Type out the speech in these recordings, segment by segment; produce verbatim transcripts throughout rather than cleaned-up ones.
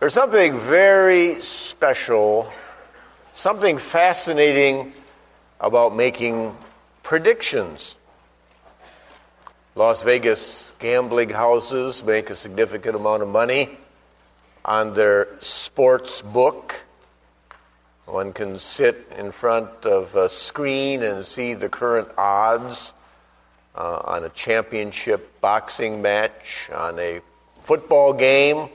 There's something very special, something fascinating about making predictions. Las Vegas gambling houses make a significant amount of money on their sports book. One can sit in front of a screen and see the current odds uh, on a championship boxing match, on a football game,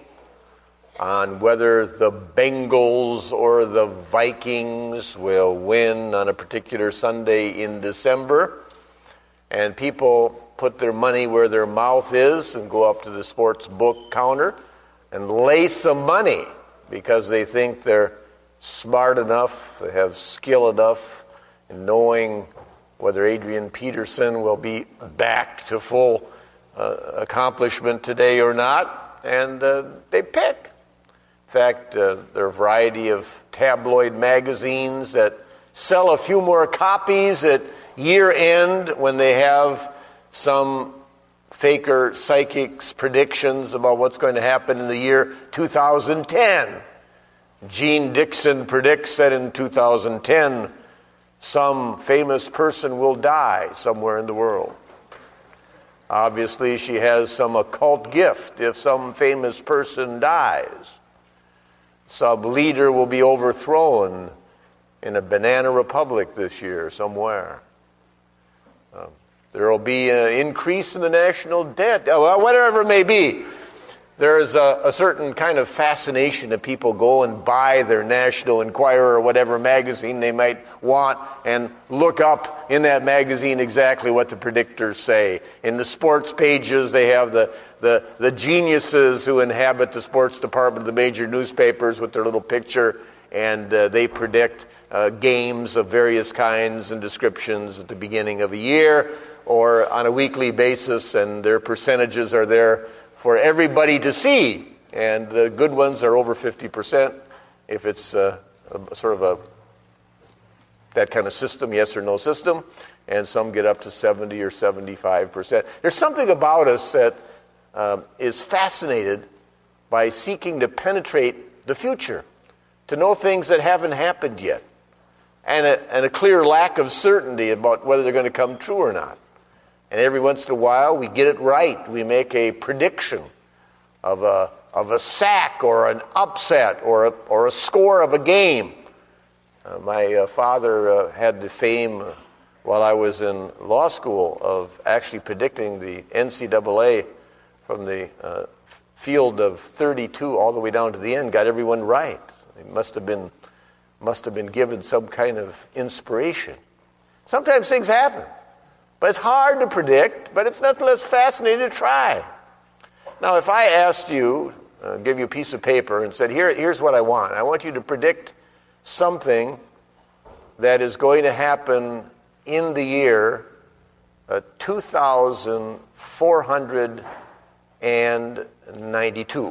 on whether the Bengals or the Vikings will win on a particular Sunday in December. And people put their money where their mouth is and go up to the sports book counter and lay some money because they think they're smart enough, they have skill enough in knowing whether Adrian Peterson will be back to full uh, accomplishment today or not, and uh, they pick. In fact, uh, there are a variety of tabloid magazines that sell a few more copies at year end when they have some faker psychic's predictions about what's going to happen in the year two thousand ten. Gene Dixon predicts that in two thousand ten, some famous person will die somewhere in the world. Obviously, she has some occult gift if some famous person dies. Some leader will be overthrown in a banana republic this year somewhere. Um, there will be an increase in the national debt. Well, whatever it may be. There is a, a certain kind of fascination that people go and buy their National Enquirer or whatever magazine they might want and look up in that magazine exactly what the predictors say. In the sports pages, they have the, the, the geniuses who inhabit the sports department of the major newspapers with their little picture, and uh, they predict uh, games of various kinds and descriptions at the beginning of a year or on a weekly basis, and their percentages are there for everybody to see, and the good ones are over fifty percent. If it's uh, a, sort of a that kind of system, yes or no system, and some get up to seventy or seventy-five percent. There's something about us that um, is fascinated by seeking to penetrate the future, to know things that haven't happened yet, and a, and a clear lack of certainty about whether they're going to come true or not. And every once in a while, we get it right. We make a prediction of a of a sack or an upset or a, or a score of a game. Uh, my uh, father uh, had the fame uh, while I was in law school of actually predicting the N C double A from the uh, field of thirty-two all the way down to the end. Got everyone right. He must have been must have been given some kind of inspiration. Sometimes things happen. But it's hard to predict, but it's nonetheless fascinating to try. Now, if I asked you, uh, give you a piece of paper and said, Here, here's what I want. I want you to predict something that is going to happen in the year uh, two thousand four hundred ninety-two.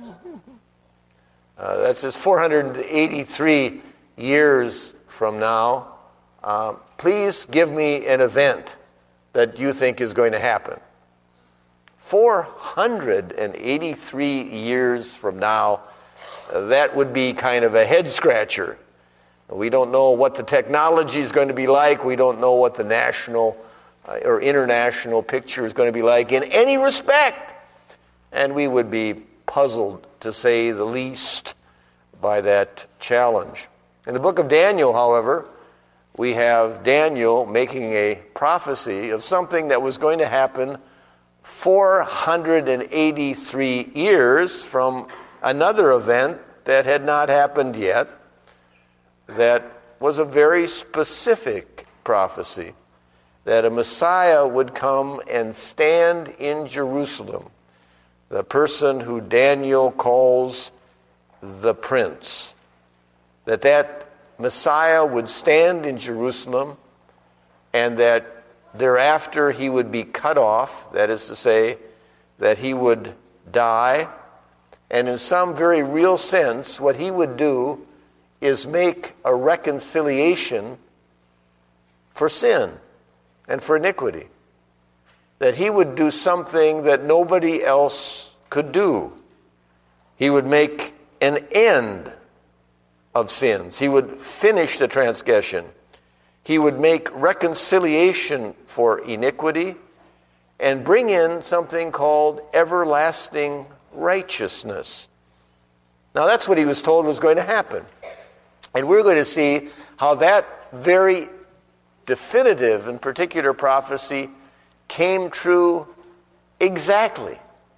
Uh, that's just four hundred eighty-three years from now. Uh, please give me an event that you think is going to happen. four hundred eighty-three years from now, uh, that would be kind of a head-scratcher. We don't know what the technology is going to be like. We don't know what the national uh, or international picture is going to be like in any respect. And we would be puzzled, to say the least, by that challenge. In the book of Daniel, however, we have Daniel making a prophecy of something that was going to happen four hundred eighty-three years from another event that had not happened yet, that was a very specific prophecy, that a Messiah would come and stand in Jerusalem, the person who Daniel calls the Prince, that that Messiah would stand in Jerusalem, and that thereafter he would be cut off, that is to say, that he would die, and in some very real sense, what he would do is make a reconciliation for sin and for iniquity. That he would do something that nobody else could do. He would make an end of sins. He would finish the transgression. He would make reconciliation for iniquity and bring in something called everlasting righteousness. Now that's what he was told was going to happen. And we're going to see how that very definitive and particular prophecy came true exactly.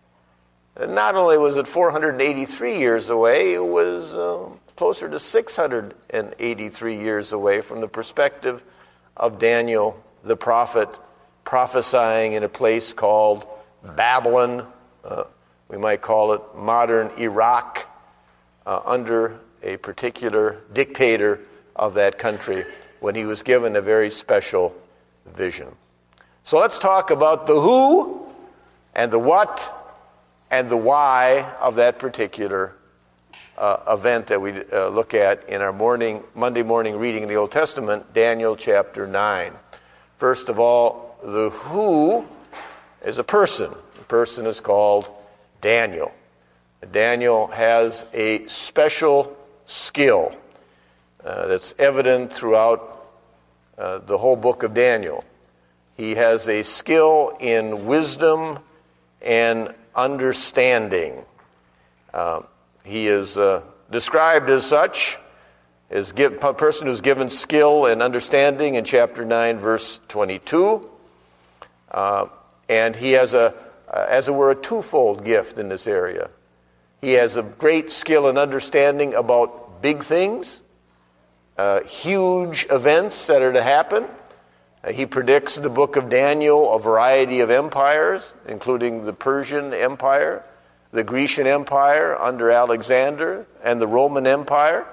Not only was it four hundred eighty-three years away, it was uh, closer to six hundred eighty-three years away from the perspective of Daniel the prophet prophesying in a place called Babylon. Uh, we might call it modern Iraq, uh, under a particular dictator of that country when he was given a very special vision. So let's talk about the who and the what and the why of that particular uh, event that we uh, look at in our morning Monday morning reading in the Old Testament, Daniel chapter nine. First of all, the who is a person. The person is called Daniel. Daniel has a special skill uh, that's evident throughout uh, the whole book of Daniel. He has a skill in wisdom and understanding. Uh, he is uh, described as such, as give, a person who's given skill and understanding in chapter nine, verse twenty-two. Uh, and he has a, uh, as it were, a twofold gift in this area. He has a great skill and understanding about big things, uh, huge events that are to happen. Uh, he predicts in the book of Daniel a variety of empires, including the Persian Empire, the Grecian Empire under Alexander, and the Roman Empire.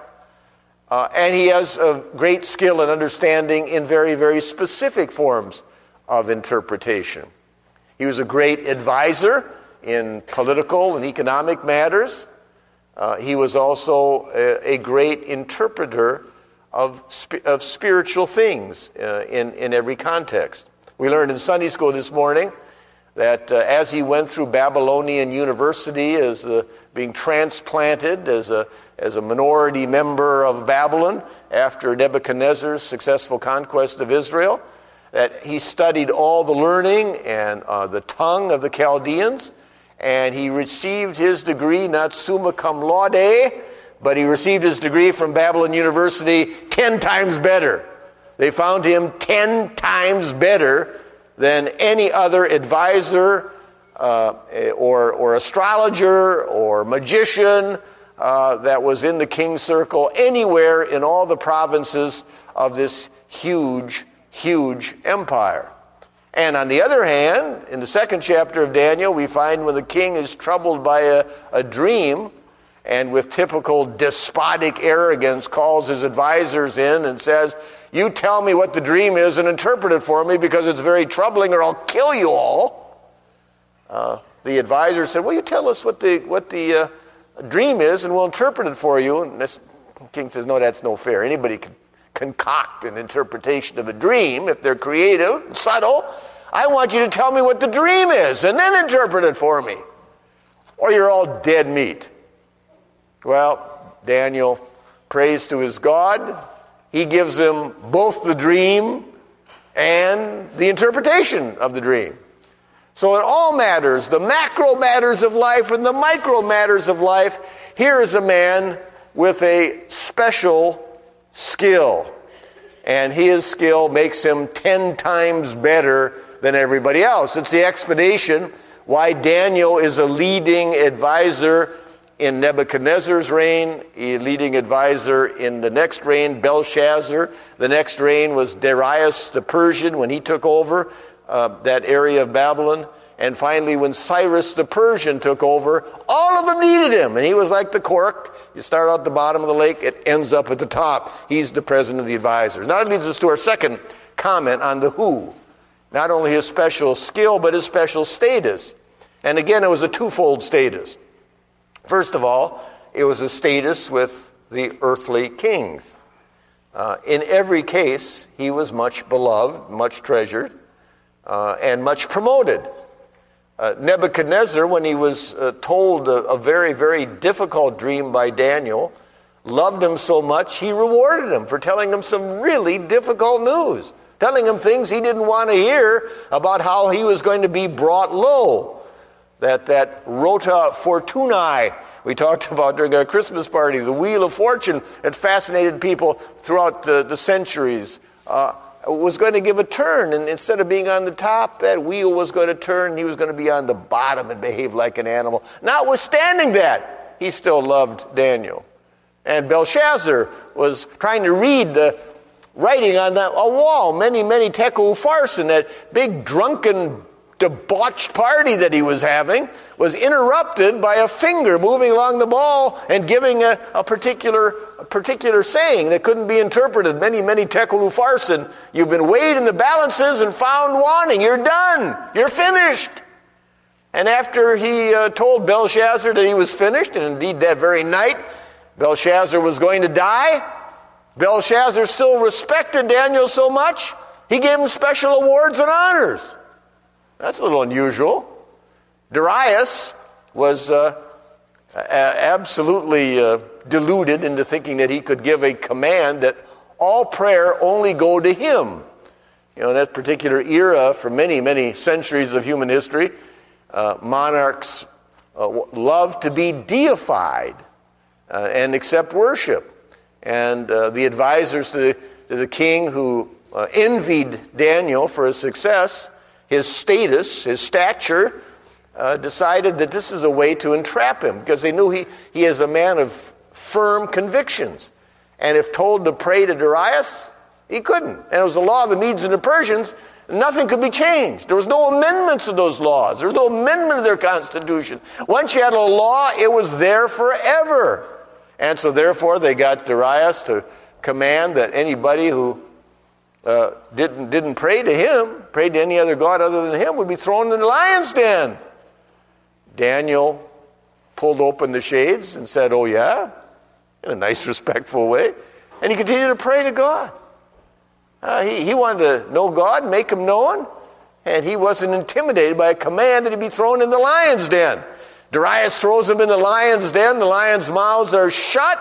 Uh, and he has a great skill and understanding in very, very specific forms of interpretation. He was a great advisor in political and economic matters. Uh, he was also a, a great interpreter of, sp- of spiritual things uh, in, in every context. We learned in Sunday school this morning that uh, as he went through Babylonian University as uh, being transplanted as a, as a minority member of Babylon after Nebuchadnezzar's successful conquest of Israel, that he studied all the learning and uh, the tongue of the Chaldeans, and he received his degree not summa cum laude, but he received his degree from Babylon University ten times better. They found him ten times better than any other advisor uh, or, or astrologer or magician uh, that was in the king's circle anywhere in all the provinces of this huge, huge empire. And on the other hand, in the second chapter of Daniel, we find when the king is troubled by a, a dream and with typical despotic arrogance calls his advisors in and says, "You tell me what the dream is and interpret it for me because it's very troubling or I'll kill you all." Uh, the advisor said, "Well, you tell us what the what the uh, dream is and we'll interpret it for you." And this king says, "No, that's no fair. Anybody can concoct an interpretation of a dream if they're creative and subtle. I want you to tell me what the dream is and then interpret it for me, or you're all dead meat." Well, Daniel prays to his God. He gives him both the dream and the interpretation of the dream. So in all matters, the macro matters of life and the micro matters of life, here is a man with a special skill. And his skill makes him ten times better than everybody else. It's the explanation why Daniel is a leading advisor in Nebuchadnezzar's reign, a leading advisor in the next reign, Belshazzar. The next reign was Darius the Persian when he took over uh, that area of Babylon. And finally, when Cyrus the Persian took over, all of them needed him. And he was like the cork. You start out at the bottom of the lake, it ends up at the top. He's the president of the advisors. Now that leads us to our second comment on the who. Not only his special skill, but his special status. And again, it was a twofold status. First of all, it was a status with the earthly kings. Uh, in every case, he was much beloved, much treasured, uh, and much promoted. Uh, Nebuchadnezzar, when he was uh, told a, a very, very difficult dream by Daniel, loved him so much, he rewarded him for telling him some really difficult news, telling him things he didn't want to hear about how he was going to be brought low. That that rota fortunae we talked about during our Christmas party, the wheel of fortune that fascinated people throughout the, the centuries, uh, was going to give a turn. And instead of being on the top, that wheel was going to turn, and he was going to be on the bottom and behave like an animal. Notwithstanding that, he still loved Daniel. And Belshazzar was trying to read the writing on that, a wall, many, many tekel upharsin, that big drunken debauched party that he was having, was interrupted by a finger moving along the wall and giving a, a particular a particular saying that couldn't be interpreted. Many, many tekel upharsin. You've been weighed in the balances and found wanting. You're done. You're finished. And after he uh, told Belshazzar that he was finished, and indeed that very night Belshazzar was going to die, Belshazzar still respected Daniel so much, he gave him special awards and honors. That's a little unusual. Darius was uh, a- absolutely uh, deluded into thinking that he could give a command that all prayer only go to him. You know, in that particular era, for many, many centuries of human history, uh, monarchs uh, loved to be deified uh, and accept worship. And uh, the advisors to the, to the king who uh, envied Daniel for his success, his status, his stature, uh, decided that this is a way to entrap him, because they knew he, he is a man of firm convictions. And if told to pray to Darius, he couldn't. And it was the law of the Medes and the Persians. Nothing could be changed. There was no amendments of those laws. There was no amendment of their constitution. Once you had a law, it was there forever. And so therefore they got Darius to command that anybody who Uh, didn't didn't pray to him, prayed to any other god other than him, would be thrown in the lion's den. Daniel pulled open the shades and said, "Oh yeah," in a nice, respectful way, and he continued to pray to God. Uh, he, he wanted to know God, make him known, and he wasn't intimidated by a command that he be thrown in the lion's den. Darius throws him in the lion's den. The lions' mouths are shut.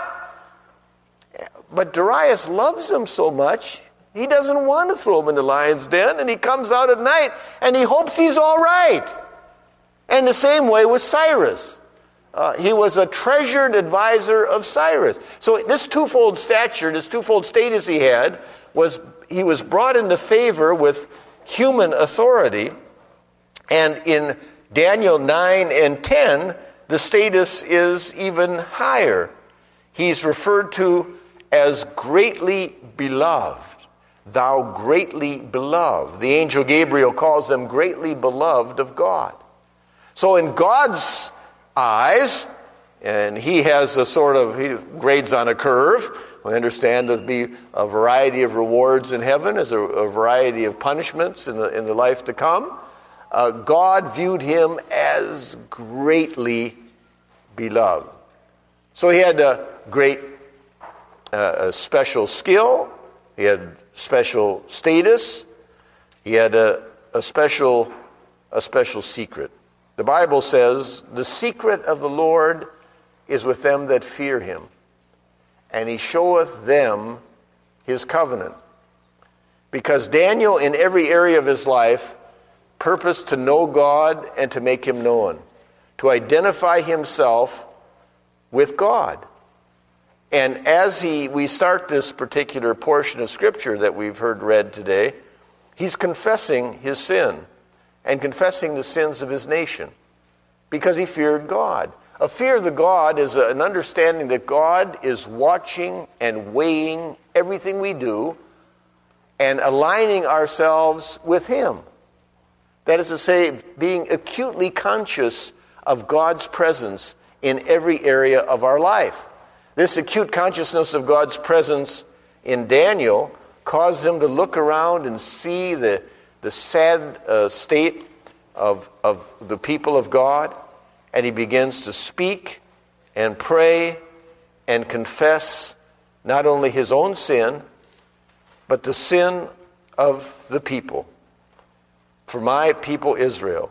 But Darius loves him so much, he doesn't want to throw him in the lion's den, and he comes out at night, and he hopes he's all right. And the same way with Cyrus. Uh, he was a treasured advisor of Cyrus. So this twofold stature, this twofold status he had, was he was brought into favor with human authority. And in Daniel nine and ten, the status is even higher. He's referred to as greatly beloved. Thou greatly beloved. The angel Gabriel calls them greatly beloved of God. So in God's eyes, and he has a sort of, he grades on a curve. We understand there'll be a variety of rewards in heaven, as a, a variety of punishments in the, in the life to come. Uh, God viewed him as greatly beloved. So he had a great, uh, a special skill. He had special status. He had a, a special a special secret. The Bible says, the secret of the Lord is with them that fear him, and he showeth them his covenant. Because Daniel, in every area of his life, purposed to know God and to make him known, to identify himself with God. And as he we start this particular portion of Scripture that we've heard read today, he's confessing his sin and confessing the sins of his nation because he feared God. A fear of the God is an understanding that God is watching and weighing everything we do and aligning ourselves with him. That is to say, being acutely conscious of God's presence in every area of our life. This acute consciousness of God's presence in Daniel caused him to look around and see the, the sad uh, state of, of the people of God, and he begins to speak and pray and confess not only his own sin, but the sin of the people. For my people Israel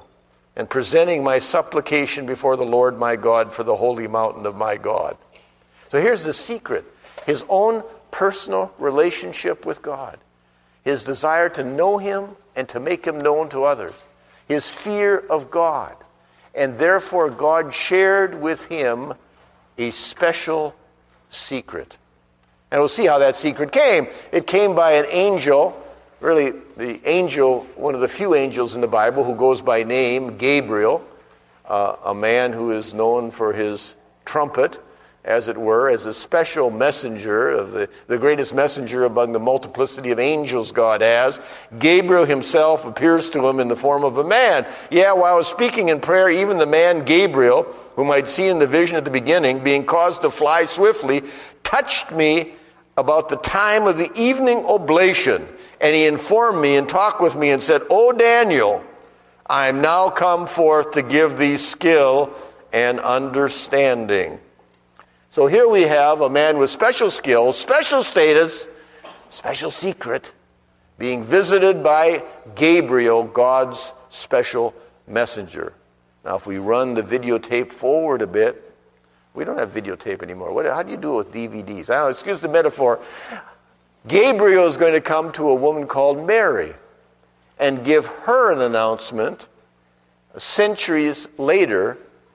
and presenting my supplication before the Lord my God for the holy mountain of my God. So here's the secret. His own personal relationship with God. His desire to know him and to make him known to others. His fear of God. And therefore God shared with him a special secret. And we'll see how that secret came. It came by an angel, really the angel, one of the few angels in the Bible who goes by name, Gabriel, uh, a man who is known for his trumpet, as it were, as a special messenger, of the, the greatest messenger among the multiplicity of angels God has. Gabriel himself appears to him in the form of a man. Yeah, while I was speaking in prayer, even the man Gabriel, whom I'd seen in the vision at the beginning, being caused to fly swiftly, touched me about the time of the evening oblation. And he informed me and talked with me and said, "O Daniel, I am now come forth to give thee skill and understanding." So here we have a man with special skills, special status, special secret, being visited by Gabriel, God's special messenger. Now, if we run the videotape forward a bit, we don't have videotape anymore. What, how do you do it with D V Ds? I don't know, excuse the metaphor. Gabriel is going to come to a woman called Mary and give her an announcement centuries later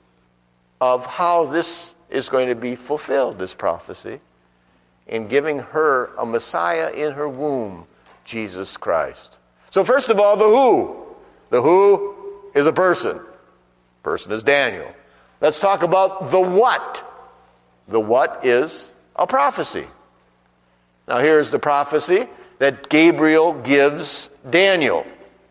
of how this is going to be fulfilled, this prophecy, in giving her a Messiah in her womb, Jesus Christ. So first of all, the who. The who is a person. Person is Daniel. Let's talk about the what. The what is a prophecy. Now here's the prophecy that Gabriel gives Daniel.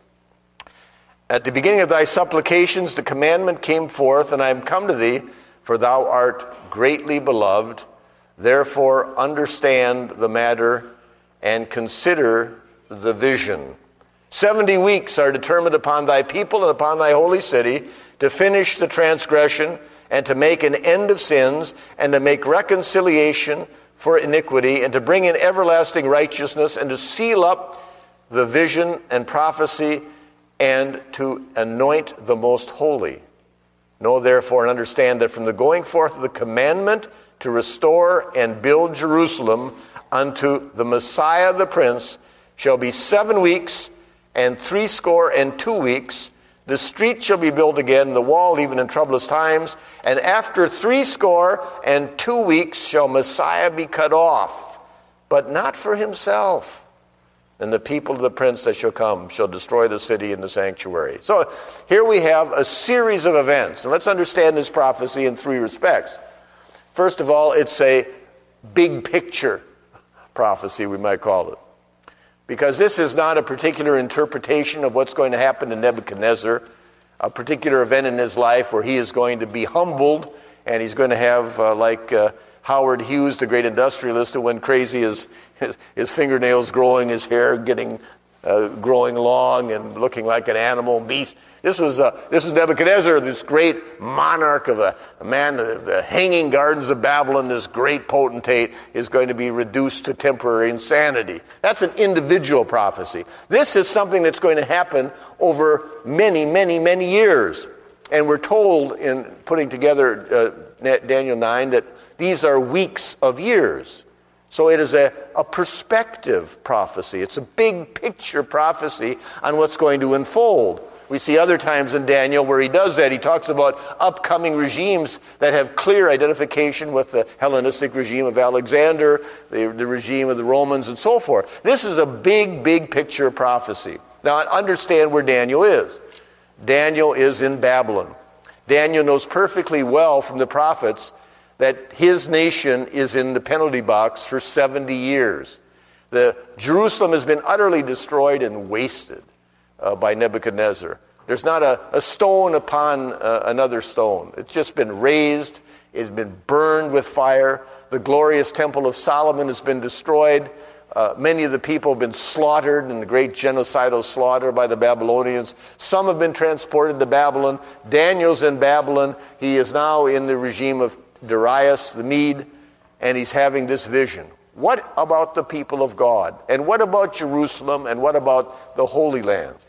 At the beginning of thy supplications, the commandment came forth, and I am come to thee, for thou art greatly beloved. Therefore understand the matter and consider the vision. Seventy weeks are determined upon thy people and upon thy holy city to finish the transgression and to make an end of sins and to make reconciliation for iniquity and to bring in everlasting righteousness and to seal up the vision and prophecy and to anoint the most holy. Know therefore and understand that from the going forth of the commandment to restore and build Jerusalem unto the Messiah the Prince shall be seven weeks and threescore and two weeks. The street shall be built again, the wall even in troublous times. And after threescore and two weeks shall Messiah be cut off, but not for himself. And the people of the prince that shall come shall destroy the city and the sanctuary. So here we have a series of events. And let's understand this prophecy in three respects. First of all, it's a big picture prophecy, we might call it. Because this is not a particular interpretation of what's going to happen to Nebuchadnezzar, a particular event in his life where he is going to be humbled and he's going to have, uh, like uh, Howard Hughes, the great industrialist who went crazy, his, his, his fingernails growing, his hair getting uh, growing long and looking like an animal beast. This was uh, this was Nebuchadnezzar, this great monarch of a, a man of the hanging gardens of Babylon. This great potentate is going to be reduced to temporary insanity. That's an individual prophecy. This is something that's going to happen over many, many, many years. And we're told in putting together uh, Daniel nine that these are weeks of years. So it is a, a perspective prophecy. It's a big picture prophecy on what's going to unfold. We see other times in Daniel where he does that. He talks about upcoming regimes that have clear identification with the Hellenistic regime of Alexander, the, the regime of the Romans, and so forth. This is a big, big picture prophecy. Now, understand where Daniel is. Daniel is in Babylon. Daniel knows perfectly well from the prophets that his nation is in the penalty box for seventy years. The Jerusalem has been utterly destroyed and wasted uh, by Nebuchadnezzar. There's not a, a stone upon uh, another stone. It's just been razed. It's been burned with fire. The glorious temple of Solomon has been destroyed. Uh, many of the people have been slaughtered in the great genocidal slaughter by the Babylonians. Some have been transported to Babylon. Daniel's in Babylon. He is now in the regime of Darius the Mede, and he's having this vision. What about the people of God? And what about Jerusalem? And what about the Holy Land?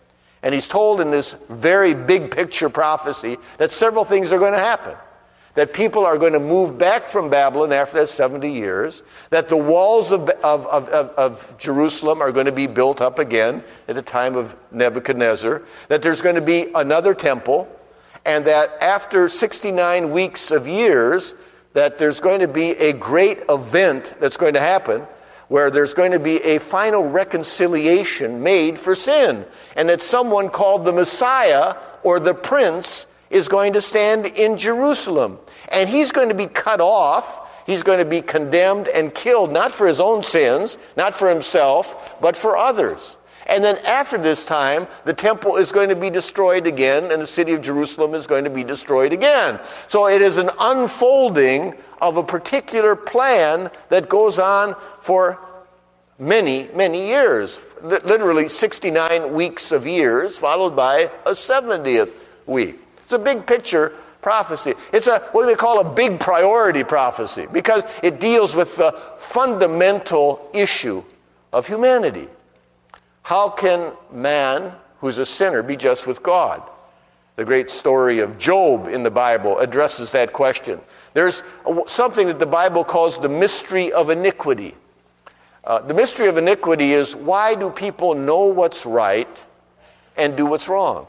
And he's told in this very big picture prophecy that several things are going to happen. That people are going to move back from Babylon after that seventy years. That the walls of, of, of, of, of Jerusalem are going to be built up again at the time of Nebuchadnezzar. That there's going to be another temple. And that after sixty-nine weeks of years, that there's going to be a great event that's going to happen where there's going to be a final reconciliation made for sin. And that someone called the Messiah or the Prince is going to stand in Jerusalem. And he's going to be cut off. He's going to be condemned and killed, not for his own sins, not for himself, but for others. And then after this time, the temple is going to be destroyed again, and the city of Jerusalem is going to be destroyed again. So it is an unfolding of a particular plan that goes on for many, many years. Literally sixty-nine weeks of years, followed by a seventieth week. It's a big picture prophecy. It's a what we call a big priority prophecy because it deals with the fundamental issue of humanity. How can man, who's a sinner, be just with God? The great story of Job in the Bible addresses that question. There's something that the Bible calls the mystery of iniquity. Uh, the mystery of iniquity is, why do people know what's right and do what's wrong?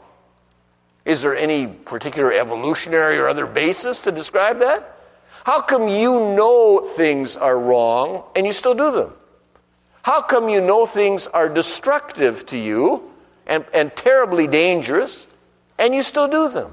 Is there any particular evolutionary or other basis to describe that? How come you know things are wrong and you still do them? How come you know things are destructive to you and, and terribly dangerous and you still do them?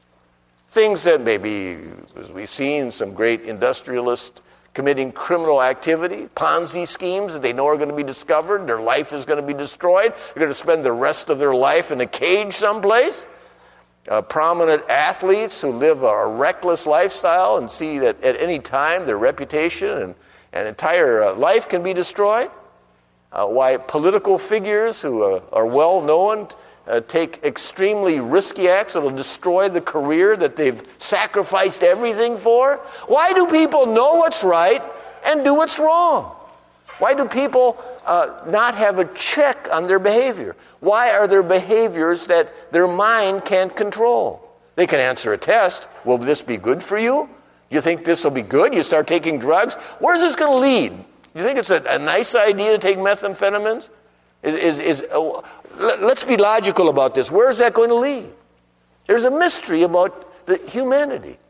Things that maybe, as we've seen, some great industrialists committing criminal activity, Ponzi schemes that they know are going to be discovered, their life is going to be destroyed, they're going to spend the rest of their life in a cage someplace. Uh, prominent athletes who live a reckless lifestyle and see that at any time their reputation and, and entire uh, life can be destroyed. Uh, why political figures who uh, are well known uh, take extremely risky acts that will destroy the career that they've sacrificed everything for. Why do people know what's right and do what's wrong? Why do people uh, not have a check on their behavior? Why are there behaviors that their mind can't control? They can answer a test. Will this be good for you? You think this will be good? You start taking drugs? Where's this going to lead? You think it's a, a nice idea to take methamphetamines? Is, is, is, uh, let's be logical about this. Where is that going to lead? There's a mystery about the humanity.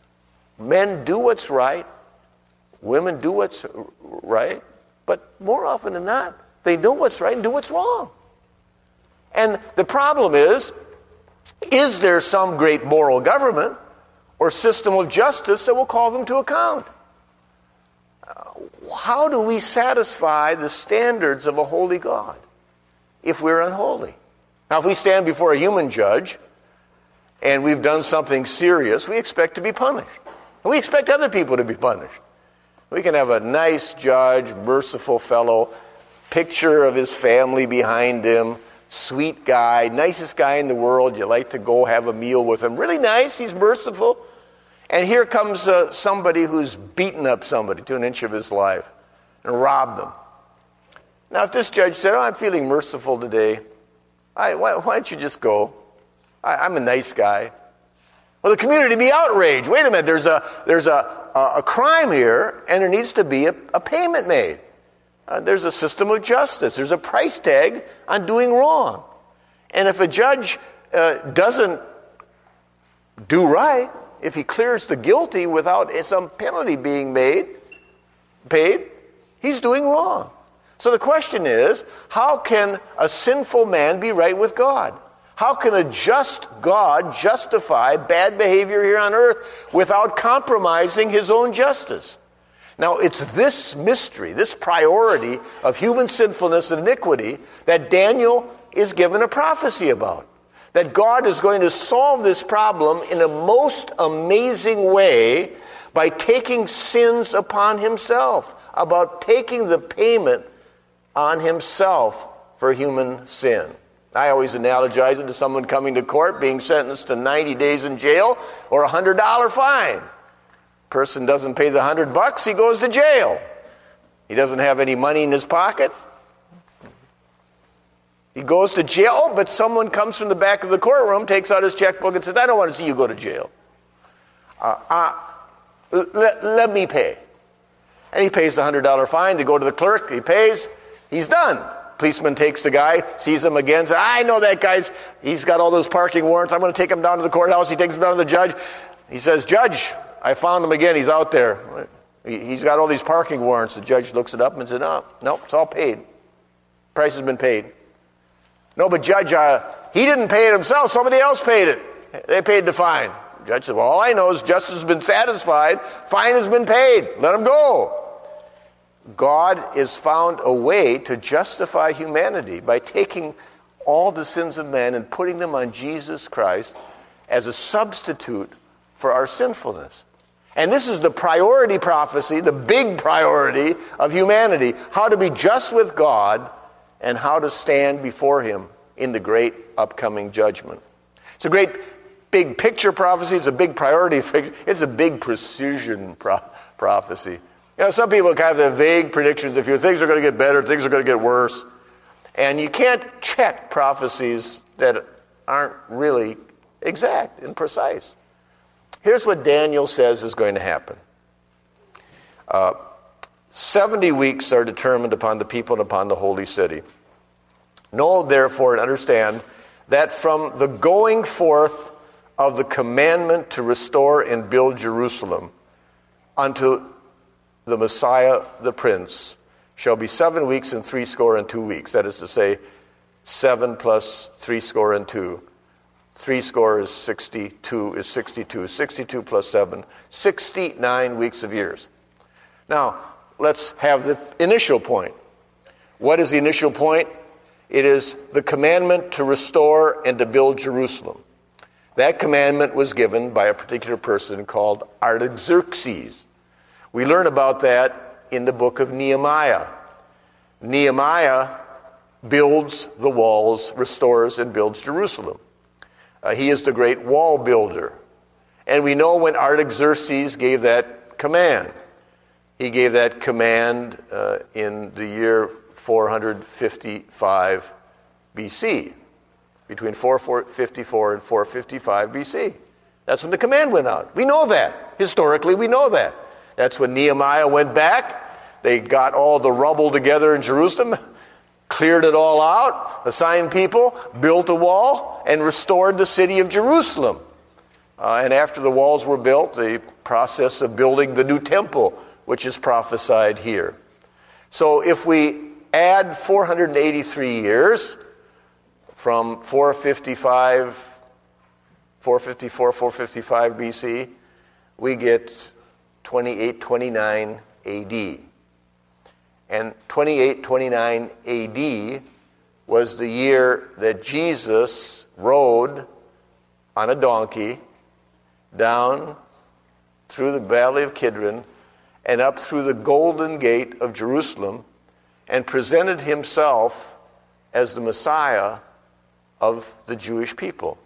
Men do what's right. Women do what's right. But more often than not, they know what's right and do what's wrong. And the problem is, is there some great moral government or system of justice that will call them to account? How do we satisfy the standards of a holy God if we're unholy? Now, if we stand before a human judge and we've done something serious, we expect to be punished. And we expect other people to be punished. We can have a nice judge, merciful fellow, picture of his family behind him, sweet guy, nicest guy in the world. You like to go have a meal with him. Really nice, he's merciful. And here comes uh, somebody who's beaten up somebody to an inch of his life and robbed them. Now, if this judge said, oh, I'm feeling merciful today, I, why, why don't you just go? I, I'm a nice guy. Well, the community would be outraged. Wait a minute, there's a there's a, a, a crime here, and there needs to be a, a payment made. Uh, there's a system of justice. There's a price tag on doing wrong. And if a judge uh, doesn't do right, if he clears the guilty without some penalty being made, paid, he's doing wrong. So the question is, how can a sinful man be right with God? How can a just God justify bad behavior here on earth without compromising his own justice? Now, it's this mystery, this priority of human sinfulness and iniquity that Daniel is given a prophecy about. That God is going to solve this problem in a most amazing way by taking sins upon himself, about taking the payment on himself for human sin. I always analogize it to someone coming to court being sentenced to ninety days in jail or a one hundred dollars fine. Person doesn't pay the one hundred bucks, he goes to jail. He doesn't have any money in his pocket. He goes to jail, but someone comes from the back of the courtroom, takes out his checkbook and says, I don't want to see you go to jail. Uh, uh, let, let me pay. And he pays the one hundred dollars fine to go to the clerk. He pays. He's done. Policeman takes the guy, sees him again, says, I know that guy's, he's got all those parking warrants. I'm going to take him down to the courthouse. He takes him down to the judge. He says, Judge, I found him again. He's out there. He's got all these parking warrants. The judge looks it up and says, no, no, it's all paid. Price has been paid. No, but Judge, uh, he didn't pay it himself. Somebody else paid it. They paid the fine. The judge said, well, all I know is justice has been satisfied. Fine has been paid. Let him go. God has found a way to justify humanity by taking all the sins of man and putting them on Jesus Christ as a substitute for our sinfulness. And this is the priority prophecy, the big priority of humanity, how to be just with God and how to stand before him in the great upcoming judgment. It's a great big picture prophecy. It's a big priority. It's a big precision pro- prophecy. You know, some people kind of have vague predictions. If your things are going to get better, things are going to get worse. And you can't check prophecies that aren't really exact and precise. Here's what Daniel says is going to happen. Uh, Seventy weeks are determined upon the people and upon the holy city. Know therefore and understand that from the going forth of the commandment to restore and build Jerusalem unto the Messiah, the Prince, shall be seven weeks and three score and two weeks. That is to say, seven plus three score and two. Three score is sixty-two, is sixty-two. sixty-two plus seven, sixty-nine weeks of years. Now, let's have the initial point. What is the initial point? It is the commandment to restore and to build Jerusalem. That commandment was given by a particular person called Artaxerxes. We learn about that in the book of Nehemiah. Nehemiah builds the walls, restores and builds Jerusalem. Uh, he is the great wall builder. And we know when Artaxerxes gave that command. He gave that command uh, in the year four fifty-five B C, between four fifty-four and four fifty-five B C. That's when the command went out. We know that. Historically, we know that. That's when Nehemiah went back. They got all the rubble together in Jerusalem, cleared it all out, assigned people, built a wall, and restored the city of Jerusalem. Uh, and after the walls were built, the process of building the new temple, which is prophesied here. So if we add four hundred eighty-three years from four fifty-five, four fifty-four, four fifty-five B C, we get twenty-eight twenty-nine A D. And twenty-eight twenty-nine A D was the year that Jesus rode on a donkey down through the valley of Kidron and up through the golden gate of Jerusalem and presented himself as the Messiah of the Jewish people.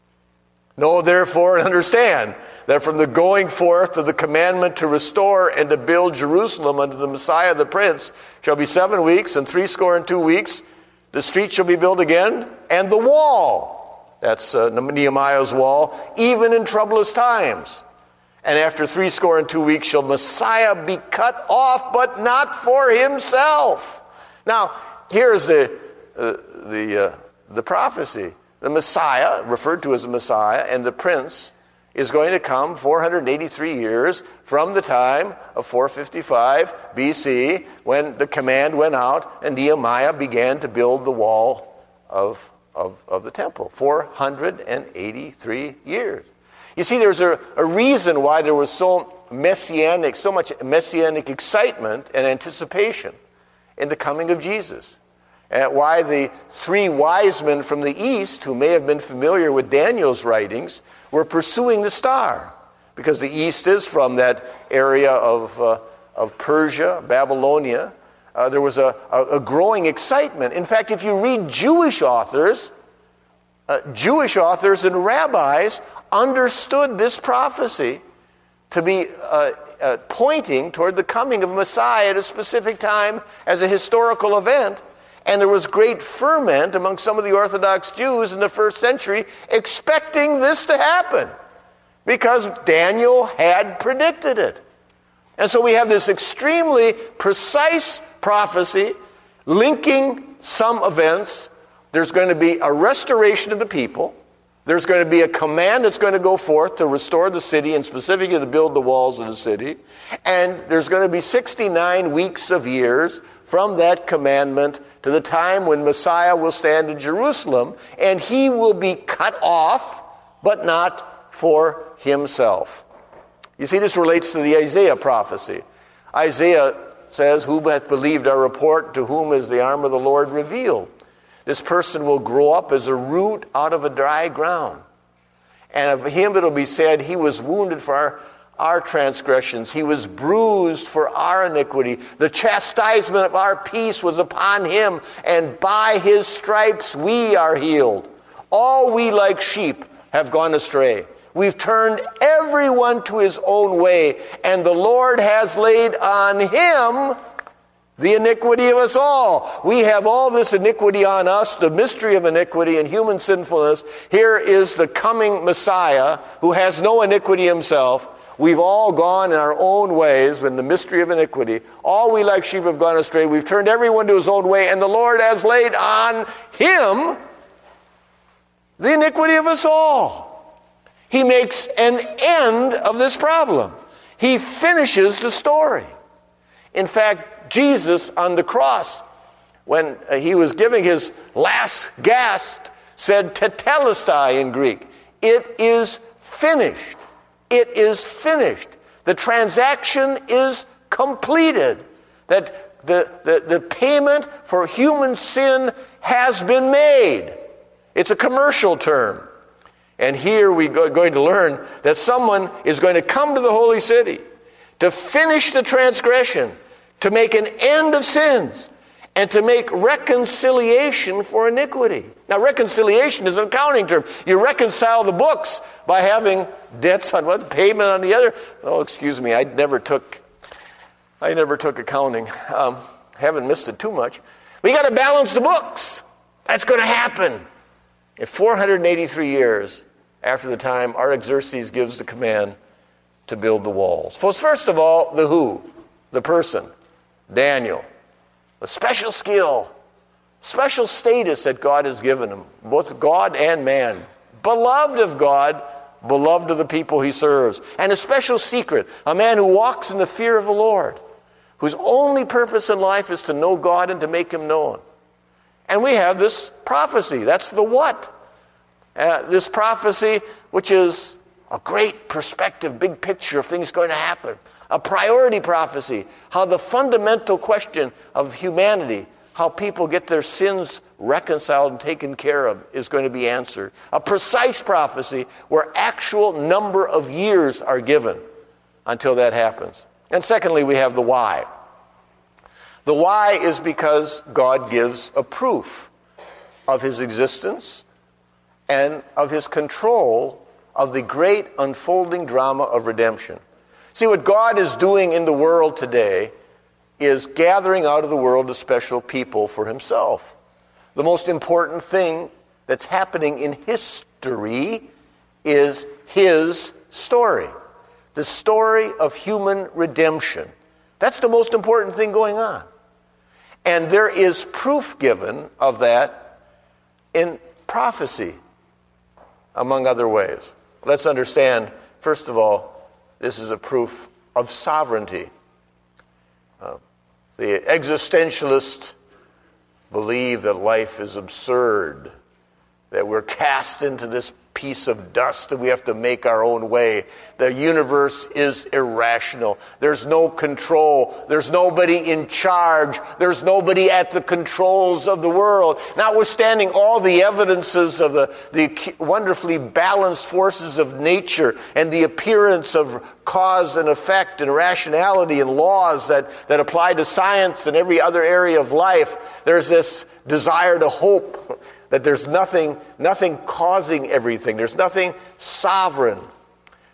Know therefore and understand that from the going forth of the commandment to restore and to build Jerusalem unto the Messiah the Prince shall be seven weeks and three score and two weeks. The street shall be built again, and the wall, that's uh, Nehemiah's wall, even in troublous times. And after three score and two weeks shall Messiah be cut off, but not for himself. Now, here's the uh, the uh, the prophecy. The Messiah, referred to as the Messiah, and the Prince is going to come four hundred eighty-three years from the time of four fifty-five B C, when the command went out and Nehemiah began to build the wall of, of, of the temple. four hundred eighty-three years. You see, there's a, a reason why there was so messianic, so much messianic excitement and anticipation in the coming of Jesus. And why the three wise men from the east, who may have been familiar with Daniel's writings, were pursuing the star. Because the east is from that area of, uh, of Persia, Babylonia. Uh, there was a, a, a growing excitement. In fact, if you read Jewish authors, uh, Jewish authors and rabbis understood this prophecy to be uh, uh, pointing toward the coming of Messiah at a specific time as a historical event. And there was great ferment among some of the Orthodox Jews in the first century expecting this to happen because Daniel had predicted it. And so we have this extremely precise prophecy linking some events. There's going to be a restoration of the people. There's going to be a command that's going to go forth to restore the city and specifically to build the walls of the city. And there's going to be sixty-nine weeks of years from that commandment to the time when Messiah will stand in Jerusalem, and he will be cut off, but not for himself. You see, this relates to the Isaiah prophecy. Isaiah says, "Who hath believed our report? To whom is the arm of the Lord revealed?" This person will grow up as a root out of a dry ground. And of him it will be said, he was wounded for our, our transgressions. He was bruised for our iniquity. The chastisement of our peace was upon him, and by his stripes we are healed. All we like sheep have gone astray. We've turned everyone to his own way, and the Lord has laid on him the iniquity of us all. We have all this iniquity on us, the mystery of iniquity and human sinfulness. Here is the coming Messiah who has no iniquity himself. We've all gone in our own ways in the mystery of iniquity. All we like sheep have gone astray. We've turned everyone to his own way, and the Lord has laid on him the iniquity of us all. He makes an end of this problem. He finishes the story. In fact, Jesus on the cross, when he was giving his last gasp, said tetelestai in Greek. It is finished. It is finished. The transaction is completed. That the, the, the payment for human sin has been made. It's a commercial term. And here we're going to learn that someone is going to come to the holy city to finish the transgression, to make an end of sins, and to make reconciliation for iniquity. Now, reconciliation is an accounting term. You reconcile the books by having debts on one, payment on the other. Oh, excuse me, I never took, I never took accounting. Um, haven't missed it too much. We got to balance the books. That's going to happen in four hundred eighty-three years after the time Artaxerxes gives the command to build the walls. So, first of all, the who, the person. Daniel, a special skill, special status that God has given him, both God and man. Beloved of God, beloved of the people he serves. And a special secret, a man who walks in the fear of the Lord, whose only purpose in life is to know God and to make him known. And we have this prophecy, that's the what. Uh, this prophecy, which is a great perspective, big picture of things going to happen. A priority prophecy, how the fundamental question of humanity, how people get their sins reconciled and taken care of, is going to be answered. A precise prophecy where actual number of years are given until that happens. And secondly, we have the why. The why is because God gives a proof of his existence and of his control of the great unfolding drama of redemption. See, what God is doing in the world today is gathering out of the world a special people for himself. The most important thing that's happening in history is his story. The story of human redemption. That's the most important thing going on. And there is proof given of that in prophecy, among other ways. Let's understand, first of all, this is a proof of sovereignty. Uh, the existentialists believe that life is absurd, that we're cast into this piece of dust and we have to make our own way. The universe is irrational. There's no control. There's nobody in charge. There's nobody at the controls of the world. Notwithstanding all the evidences of the, the wonderfully balanced forces of nature and the appearance of cause and effect and rationality and laws that, that apply to science and every other area of life, there's this desire to hope that there's nothing, nothing causing everything. There's nothing sovereign.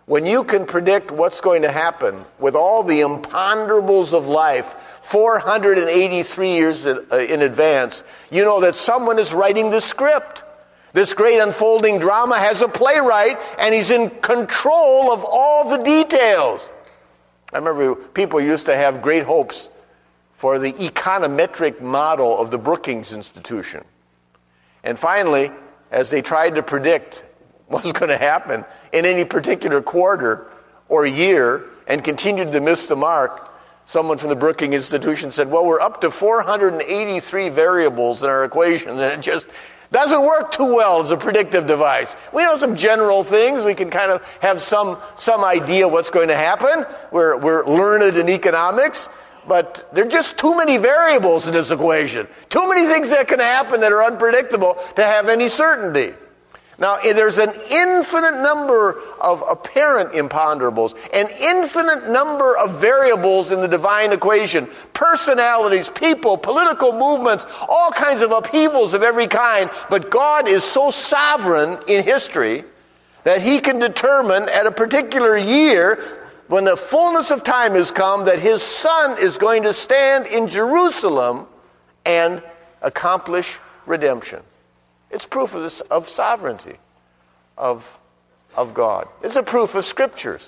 When you can predict what's going to happen with all the imponderables of life four hundred eighty-three years in, uh, in advance, you know that someone is writing the script. This great unfolding drama has a playwright, and he's in control of all the details. I remember people used to have great hopes for the econometric model of the Brookings Institution. And finally, as they tried to predict what was going to happen in any particular quarter or year and continued to miss the mark, someone from the Brookings Institution said, well, we're up to four hundred eighty-three variables in our equation, and it just doesn't work too well as a predictive device. We know some general things. We can kind of have some some idea what's going to happen. We're, we're learned in economics, but there are just too many variables in this equation. Too many things that can happen that are unpredictable to have any certainty. Now, there's an infinite number of apparent imponderables, an infinite number of variables in the divine equation, personalities, people, political movements, all kinds of upheavals of every kind. But God is so sovereign in history that he can determine at a particular year, when the fullness of time has come, that his Son is going to stand in Jerusalem and accomplish redemption. It's proof of this, of sovereignty of, of God. It's a proof of Scriptures.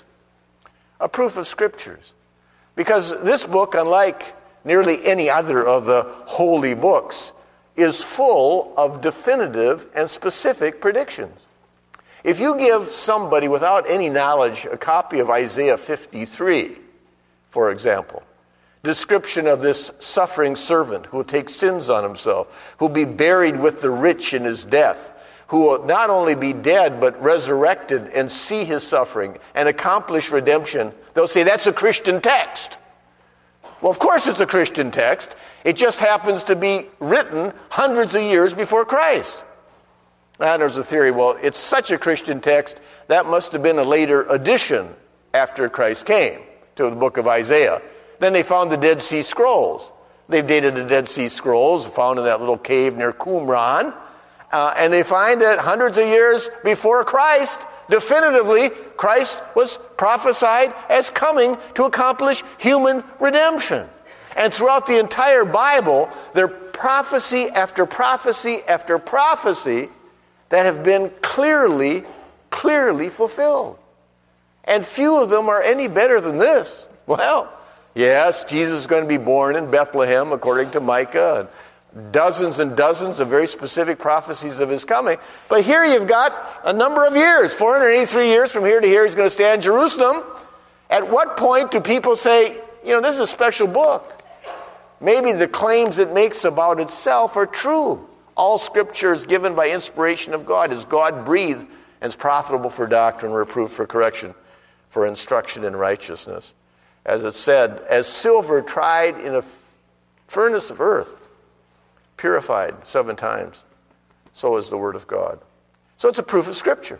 A proof of Scriptures. Because this book, unlike nearly any other of the holy books, is full of definitive and specific predictions. If you give somebody without any knowledge a copy of Isaiah fifty-three, for example, description of this suffering servant who will take sins on himself, who will be buried with the rich in his death, who will not only be dead but resurrected and see his suffering and accomplish redemption, they'll say that's a Christian text. Well, of course it's a Christian text. It just happens to be written hundreds of years before Christ. And there's a theory, well, it's such a Christian text, that must have been a later addition after Christ came to the book of Isaiah. Then they found the Dead Sea Scrolls. They've dated the Dead Sea Scrolls, found in that little cave near Qumran. Uh, and they find that hundreds of years before Christ, definitively, Christ was prophesied as coming to accomplish human redemption. And throughout the entire Bible, there are prophecy after prophecy after prophecy that have been clearly, clearly fulfilled. And few of them are any better than this. Well, yes, Jesus is going to be born in Bethlehem, according to Micah, and dozens and dozens of very specific prophecies of his coming. But here you've got a number of years, four hundred eighty-three years from here to here, he's going to stand in Jerusalem. At what point do people say, you know, this is a special book? Maybe the claims it makes about itself are true. All Scripture is given by inspiration of God, is God-breathed, and is profitable for doctrine, reproof, for correction, for instruction in righteousness. As it said, as silver tried in a furnace of earth, purified seven times, so is the Word of God. So it's a proof of Scripture.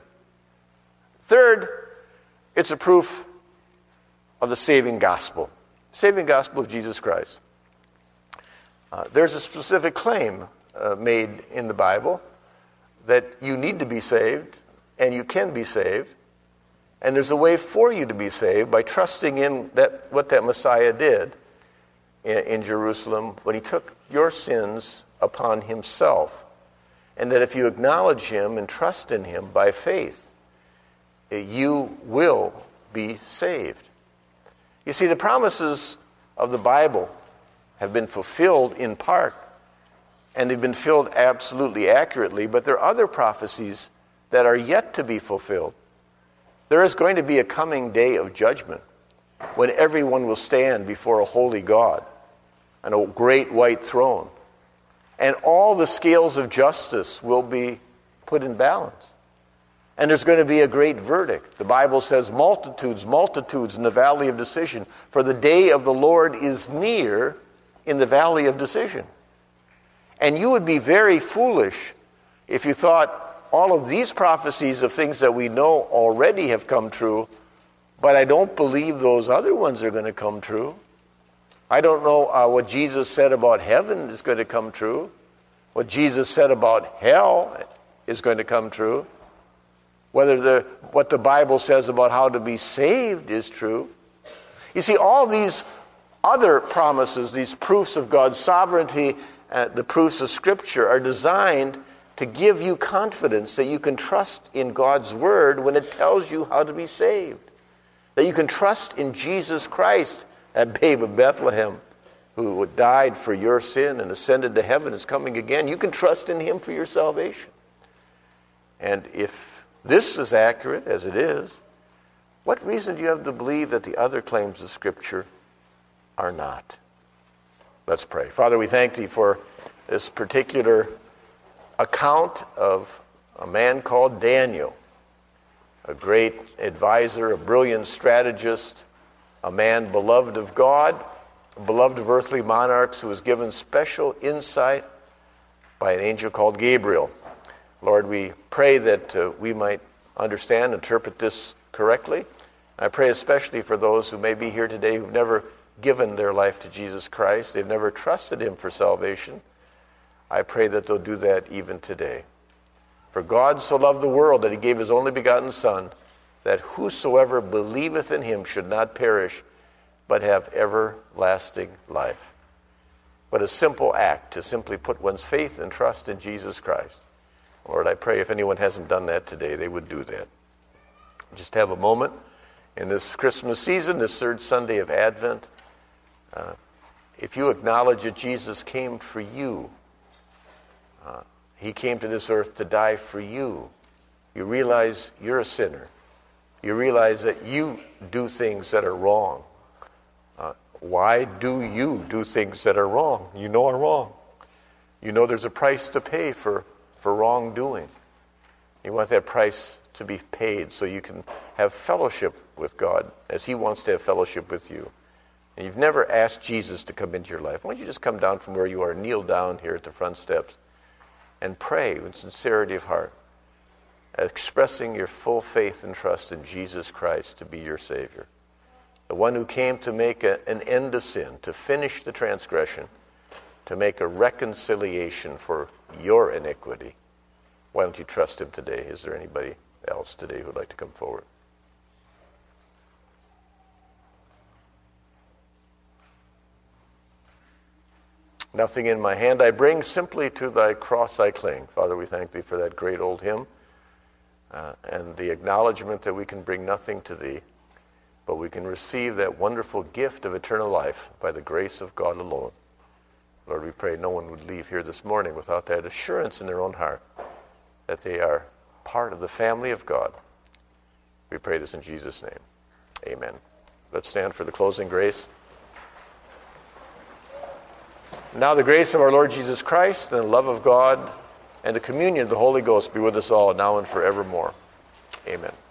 Third, it's a proof of the saving gospel. Saving gospel of Jesus Christ. Uh, there's a specific claim uh, made in the Bible that you need to be saved, and you can be saved. And there's a way for you to be saved by trusting in that what that Messiah did in, in Jerusalem when he took your sins upon himself. And that if you acknowledge him and trust in him by faith, you will be saved. You see, the promises of the Bible have been fulfilled in part, and they've been filled absolutely accurately, but there are other prophecies that are yet to be fulfilled. There is going to be a coming day of judgment when everyone will stand before a holy God on a great white throne. And all the scales of justice will be put in balance. And there's going to be a great verdict. The Bible says multitudes, multitudes in the valley of decision. For the day of the Lord is near in the valley of decision. And you would be very foolish if you thought all of these prophecies of things that we know already have come true, but I don't believe those other ones are going to come true. I don't know uh, what Jesus said about heaven is going to come true. What Jesus said about hell is going to come true. whether the, what the Bible says about how to be saved is true. You see, all these other promises, these proofs of God's sovereignty, uh, the proofs of Scripture, are designed to give you confidence that you can trust in God's Word when it tells you how to be saved. That you can trust in Jesus Christ, that babe of Bethlehem, who died for your sin and ascended to heaven, is coming again. You can trust in Him for your salvation. And if this is accurate, as it is, what reason do you have to believe that the other claims of Scripture are not? Let's pray. Father, we thank Thee for this particular account of a man called Daniel, a great advisor, a brilliant strategist, a man beloved of God, beloved of earthly monarchs, who was given special insight by an angel called Gabriel. Lord, we pray that uh, we might understand, interpret this correctly. I pray especially for those who may be here today who've never given their life to Jesus Christ. They've never trusted Him for salvation. I pray that they'll do that even today. For God so loved the world that He gave His only begotten Son, that whosoever believeth in Him should not perish, but have everlasting life. What a simple act to simply put one's faith and trust in Jesus Christ. Lord, I pray if anyone hasn't done that today, they would do that. Just have a moment in this Christmas season, this third Sunday of Advent. Uh, if you acknowledge that Jesus came for you, uh, He came to this earth to die for you, you realize you're a sinner. You realize that you do things that are wrong. Uh, why do you do things that are wrong? You know are wrong. You know there's a price to pay for, for wrongdoing. You want that price to be paid so you can have fellowship with God as He wants to have fellowship with you. And you've never asked Jesus to come into your life. Why don't you just come down from where you are, kneel down here at the front steps, and pray with sincerity of heart, expressing your full faith and trust in Jesus Christ to be your Savior. The one who came to make a, an end of sin, to finish the transgression, to make a reconciliation for your iniquity. Why don't you trust Him today? Is there anybody else today who would like to come forward? Nothing in my hand I bring, simply to Thy cross I cling. Father, we thank Thee for that great old hymn uh, and the acknowledgement that we can bring nothing to Thee, but we can receive that wonderful gift of eternal life by the grace of God alone. Lord, we pray no one would leave here this morning without that assurance in their own heart that they are part of the family of God. We pray this in Jesus' name. Amen. Let's stand for the closing grace. Now the grace of our Lord Jesus Christ and the love of God and the communion of the Holy Ghost be with us all now and forevermore. Amen.